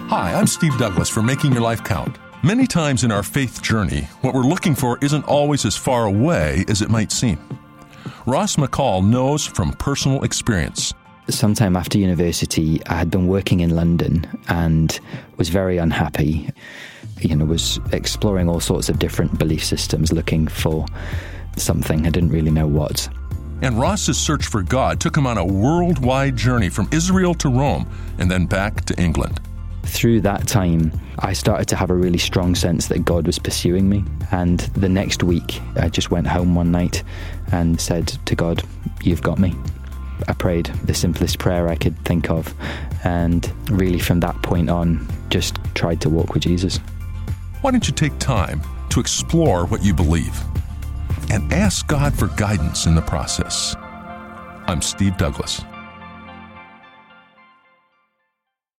Hi, I'm Steve Douglas for Making Your Life Count. Many times in our faith journey, what we're looking for isn't always as far away as it might seem. Ross McCall knows from personal experience. Sometime after university, I had been working in London and was very unhappy. Was exploring all sorts of different belief systems, looking for something. I didn't really know what. And Ross's search for God took him on a worldwide journey from Israel to Rome and then back to England. Through that time, I started to have a really strong sense that God was pursuing me. And the next week, I just went home one night and said to God, "You've got me." I prayed the simplest prayer I could think of. And really from that point on, just tried to walk with Jesus. Why don't you take time to explore what you believe and ask God for guidance in the process? I'm Steve Douglas.